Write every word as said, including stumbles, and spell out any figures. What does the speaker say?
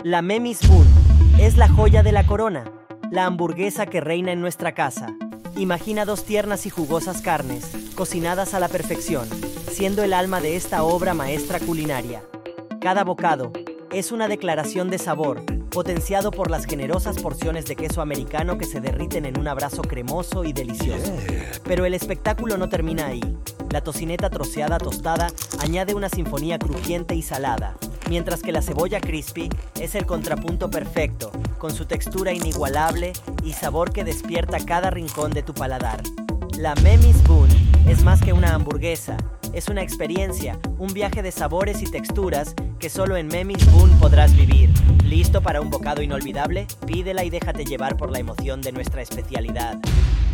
La Memmy Spoon es la joya de la corona, la hamburguesa que reina en nuestra casa. Imagina dos tiernas y jugosas carnes, cocinadas a la perfección, siendo el alma de esta obra maestra culinaria. Cada bocado es una declaración de sabor, potenciado por las generosas porciones de queso americano que se derriten en un abrazo cremoso y delicioso. Pero el espectáculo no termina ahí. La tocineta troceada tostada añade una sinfonía crujiente y salada, mientras que la cebolla crispy es el contrapunto perfecto, con su textura inigualable y sabor que despierta cada rincón de tu paladar. La Memmy Spoon es más que una hamburguesa, es una experiencia, un viaje de sabores y texturas que solo en Memmy Spoon podrás vivir. ¿Listo para un bocado inolvidable? Pídela y déjate llevar por la emoción de nuestra especialidad.